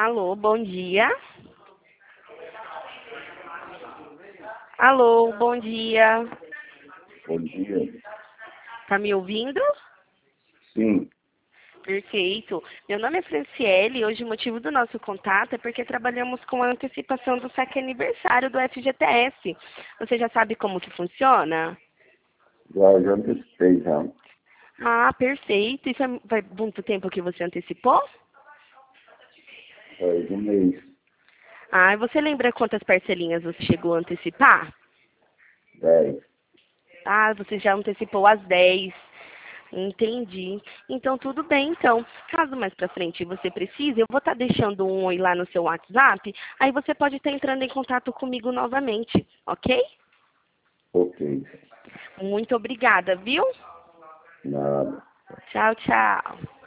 Alô, bom dia. Alô, bom dia. Bom dia. Tá me ouvindo? Sim, Perfeito. Meu nome é Franciele e hoje o motivo do nosso contato é porque trabalhamos com a antecipação do saque aniversário do FGTS. Você já sabe como que funciona? já antecipei já. Ah, perfeito. E vai muito tempo que você antecipou? Faz um mês, Ah, e você lembra quantas parcelinhas você chegou a antecipar? 10. Ah, você já antecipou as 10. Entendi. Então, tudo bem. Então, caso mais pra frente você precise, eu vou estar deixando um oi lá no seu WhatsApp. Aí você pode estar entrando em contato comigo novamente, ok? Ok. Muito obrigada, viu? Nada. Tchau, tchau.